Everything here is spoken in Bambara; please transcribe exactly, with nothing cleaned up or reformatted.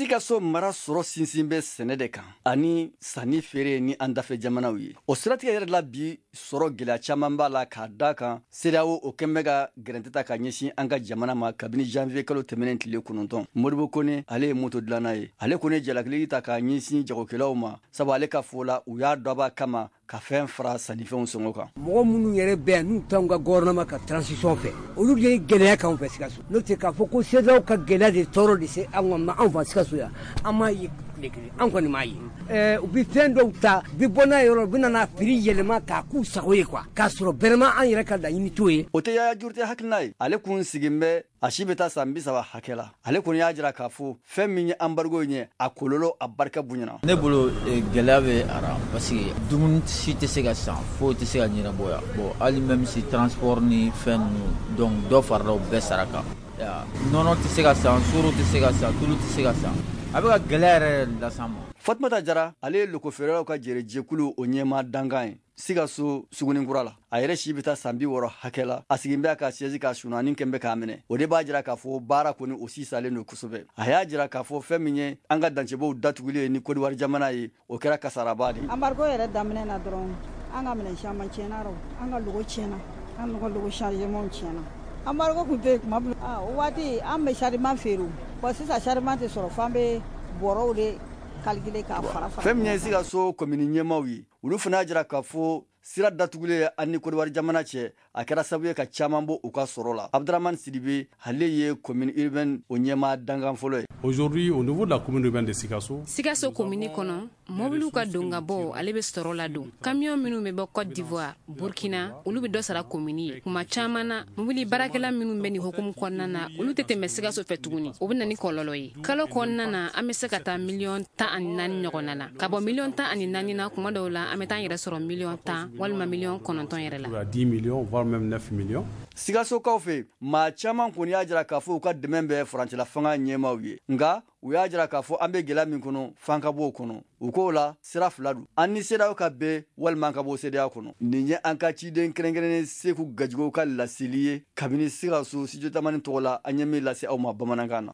Sikaso mara sɔrɔ sinsin bɛ sɛnɛ de kan ani sanni feere ni an dafɛ jamanaw ye. O siratigɛ yɛrɛ la bi sɔrɔ gɛlɛya caman b'a la k'a da kan C E D E A O o kɛn bɛ ka gɛrɛntɛ ta ka ɲɛsin an ka jamana ma kabini janvier kalo tɛmɛnen tile kɔnɔntɔn. Modibo Kone ale ye moto dilanna ye. Ale kɔni ye jalakili ta k'a ɲɛsin jagokɛlaw ma sabu ale ka fɔ la u y'a dɔb'a kama ka fɛn fara sannifɛnw sɔngɔ kan. Mɔgɔ minnu yɛrɛ bɛ yan n'u t'anw ka gouvernement ka transition fɛ olu de ye gɛlɛya k'anw fɛ Sikaso. N'o tɛ k'a fɔ ko C E D E A O ka gɛlɛya de tɔɔrɔ de se anw ma anw fa Sikaso yan an m'a ye tile kelen an kɔni m'a ye. Ɛɛ u bɛ fɛn dɔw ta u bɛ bɔ n'a ye yɔrɔ u bɛ na prix yɛlɛma k'a k'u sago ye quoi k'a sɔrɔ vraiment an yɛrɛ ka laɲini t'o ye. O tɛ Yaya Jurute hakilina ye. Ale kun sigin bɛ a si bɛ taa san bi saba hakɛ la. Ale kɔni y'a jira k'a fɔ fɛn min ye embargo in ye a kɔlɔlɔ a barika bonyana. Ne bolo gɛlɛya bɛ a la parce que dumuni si tɛ se ka san foyi tɛ se ka ɲɛnabɔ yan. Bon hali même si transport ni fɛn ninnu donc dɔ farala o bɛɛ sara kan. Nɔnɔ tɛ se ka san, soro tɛ se ka san, tulu tɛ se ka san. A bɛ ka gɛlɛya yɛrɛ las'an ma. Fatumata Jara ale ye lokofeerelaw ka jɛrɛjɛkulu o ɲɛmaa dankan ye. Sikaso Sugunikura la. A yɛrɛ si bɛ taa san bi wɔɔrɔ hakɛ la. A sigin bɛ ka siège ka sunaani kɛn bɛ k'a minɛ. O de b'a jira k'a fɔ baara kɔni o si salen don kosɛbɛ. A y'a jira k'a fɔ fɛn min ye an ka dancɛbaw datugulen ye ni Côte d'Ivoire jamana ye o kɛra kasaraba de. Embargo yɛrɛ daminɛ na dɔrɔn an ka minɛn caman tiɲɛna an ka logo tiɲɛna an ka logo chargement tiɲɛna. Embargo kun tɛ kuma bila. Ah o waati an bɛ chargement feere. Bon sisan chargement tɛ sɔrɔ f'an bɛ bɔrɔw de calculer k'a fara fara. Fɛn min ye Sikaso commune ɲɛmaaw ye olu fana y'a jira k'a fɔ sira datugulen ani Côte d'Ivoire jamana cɛ a kɛra sababu ye ka caman bɔ u ka sɔrɔ la. Abdraman Sidibe ale ye commune urbaine o ɲɛmaa dankan fɔlɔ ye. Aujourd'hui au niveau de la commune urbaine de Sikaso, Sikaso commune kɔnɔ mobiliw ka don ka bɔ ale bɛ sɔrɔ la don. Camion minnu bɛ bɔ Côte d'Ivoire, Burkina olu bɛ dɔ sara commune ye. Kuma caman na mobili baarakɛla minnu bɛ nin hukumu kɔnɔna na olu tɛ tɛmɛ Sikaso fɛ tuguni. O bɛ na ni kɔlɔlɔ ye. Kalo kɔnɔna na an bɛ se ka taa miliyɔn tan ani naani ɲɔgɔnna na. Ka bɔ miliyɔn tan ani naani na kuma dɔw la an bɛ taa an yɛrɛ sɔrɔ miliyɔn tan walima miliyɔn kɔnɔntɔn yɛrɛ la. dix millions voire même neuf millions. Sikasokaw fɛ maa caman kɔni y'a jira k'a fɔ u ka dɛmɛ bɛ farancɛla fanga ɲɛmaaw ye. Nka u y'a jira k'a fɔ an bɛ gɛlɛya min kɔnɔ f'an ka bɔ o kɔnɔ. U k'o la sira fila don. An ni C E D E A O ka bɛn walima an ka bɔ C E D E A O kɔnɔ. Nin ye an ka ciden kɛrɛnkɛrɛnnen Seku Gajigo ka laseli ye kabini Sikaso studio tamani tɔgɔ la an ye min lase aw ma bamanankan na.